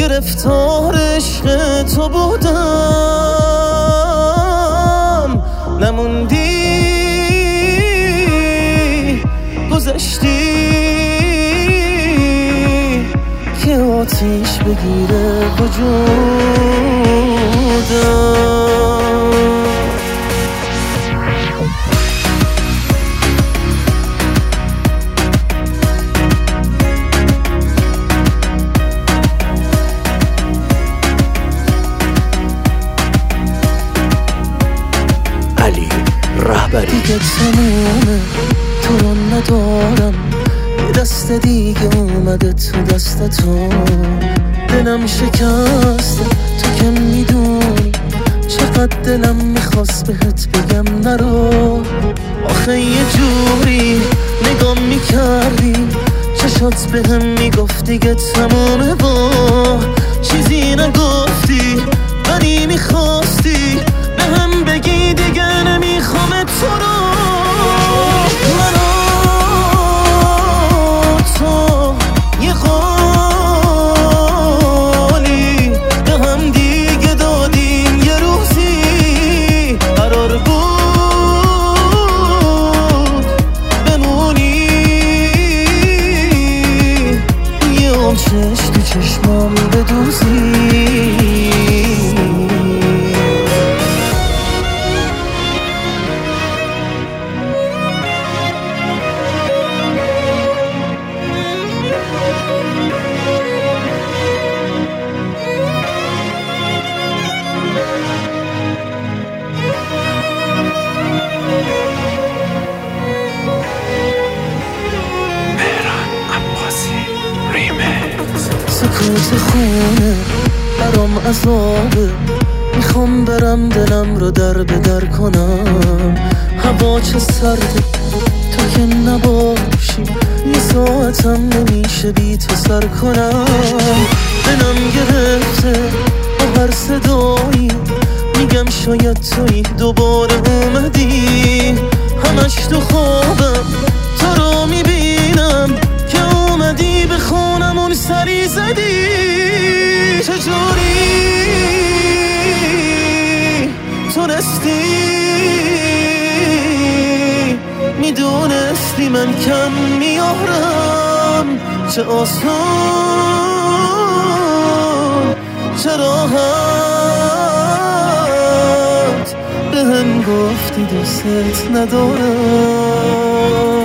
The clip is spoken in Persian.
گرفتار عشق تو بودم، نموندی گذشتی که آتیش بگیره وجودم. دیگه تمومه، تو رو ندارم، یه دست دیگه اومده تو دستتون، دلم شکسته تو که میدونی چقدر دلم میخواست بهت بگم نرو. آخه یه جوری نگام میکردی چشات بهم میگفت دیگه تمومه، با چیزی نگفتی ولی میخواستی بهم بگی دیگه نمیخوام تو رو. من و تو یه قولی به هم دیگه دادیم، یه روزی قرار بود بمونی، یه عمر چشم تو چشمام بدوزی. سکوت خونه برام عذابه، میخوام برم دلم رو در به در کنم. هوا چه سرده تو که نباشی، یه ساعتم نمیشه بی تو سر کنم. دلم گرفته با هر صدایی، میگم شاید توی دوباره اومدی. همش تو خوابم تو رو میبینم که اومدی به خونمون سری زدی. چجوری تونستی میدونستی من کم میارم، چه آسان چه راحت بهم گفتی دوست ندارم.